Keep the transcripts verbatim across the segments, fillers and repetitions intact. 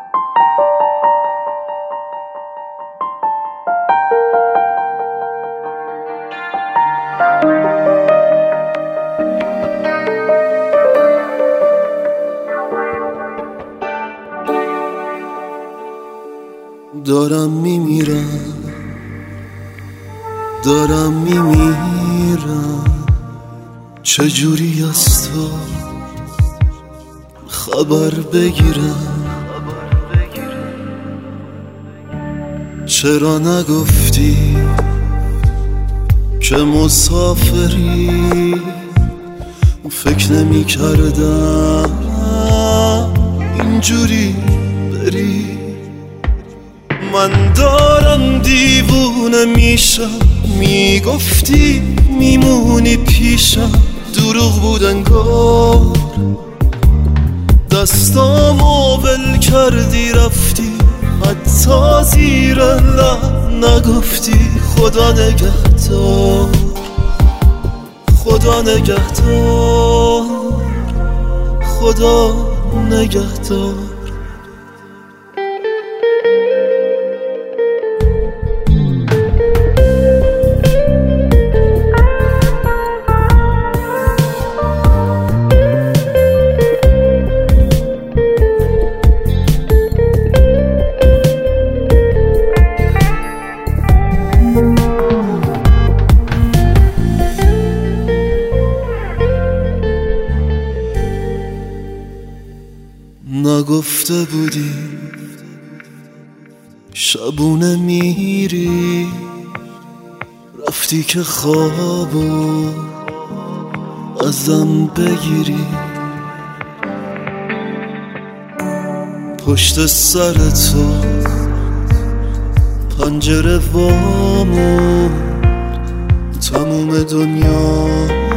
دارم میمیرم دارم میمیرم چجوری از تو خبر بگیرم؟ چرا نگفتی که مسافری؟ فکر نمی کردم اینجوری بری. من دارم دیوونه میشم، میگفتی میمونی پیشم، دروغ بود انگار. دستامو ول کردی رفتی، حتی زیر لب نگفتی خدا نگهدار، خدا نگهدار، خدا نگهدار. نگفته بودی شبونه میری، رفتی که خوابو ازم بگیری. پشت سر تو پنجره وامون، تموم دنیا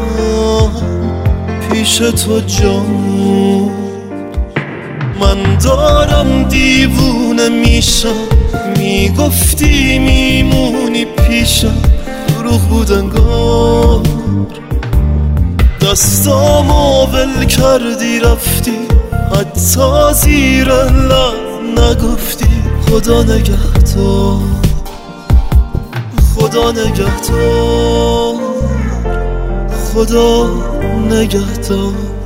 پیش تو جامون. من دارم دیوونه میشم، میگفتی میمونی پیشم، دروغ بود انگار. دستامو ول کردی رفتی، حتی زیر لب نگفتی خدا نگهدار، خدا نگهدار، خدا نگهدار.